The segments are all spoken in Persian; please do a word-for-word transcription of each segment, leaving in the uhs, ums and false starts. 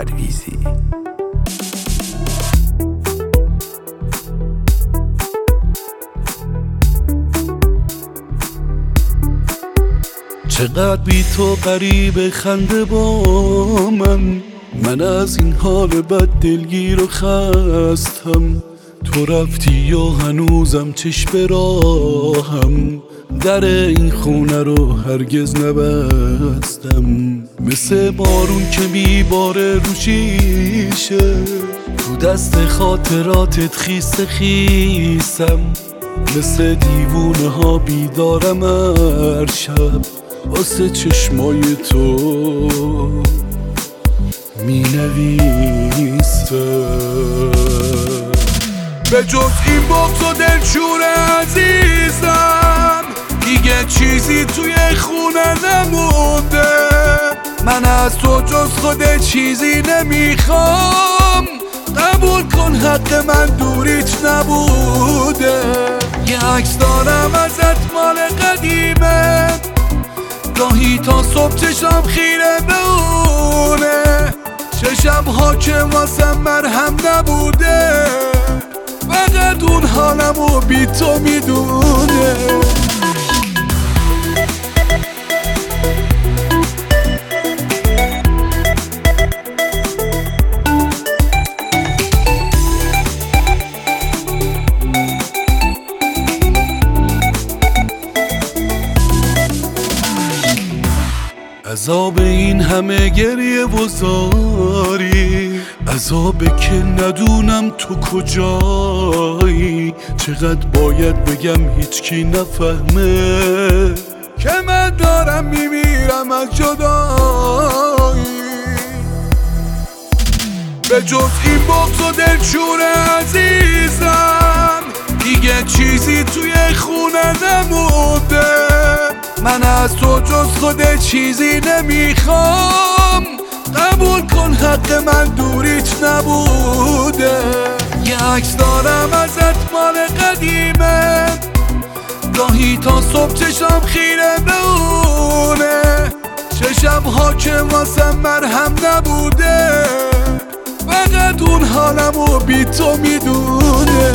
ویزی. چقدر بی تو غریب خنده با من، من از این حال بد دلگیر و خستم. تو رفتی یا هنوزم چشم راهم، در این خونه رو هرگز نبستم. مثل بارون که میباره رو شیشه، تو دست خاطراتت خیس خیسم. مثل دیوونه ها بیدارم هر شب، واسه چشمای تو می نویسم. به جز این بغض و دلشور عزیزم دیگه چیزی توی خونه نمونده. من از تو جز خود چیزی نمیخوام، قبول کن حق من دوریت نبوده. یه عکس دارم ازت مال قدیمه، گاهی تا صبح چشم خیره به اونه. چشم ها که واسم مرهم نبوده، فقط اون حالمو بی تو میدونه. عذاب این همه گریه و زاری، عذاب که ندونم تو کجایی. چقدر باید بگم هیچکی نفهمه که من دارم میمیرم از جدایی. به جز این بغض و دلشور عزیزم دیگه چیزی توی خونه نمونده. من از تو جز خود چیزی نمیخوام، قبول کن حق من دوریت نبوده. یه عکس دارم ازت مال قدیمه، گاهی تا صبح چشم خیره به اونه. چشم ها که واسم مرهم نبوده، فقط اون حالمو بی تو میدونه.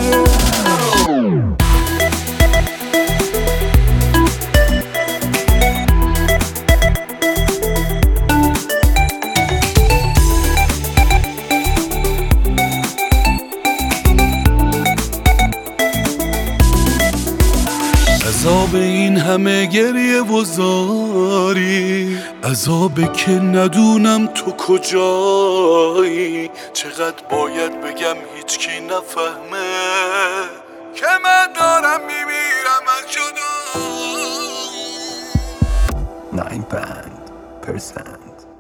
عذاب این همه گریه و زاری، عذاب که ندونم تو کجایی. چقدر باید بگم هیچکی نفهمه که من دارم میمیرم از جدایی. ناین پند پرسنت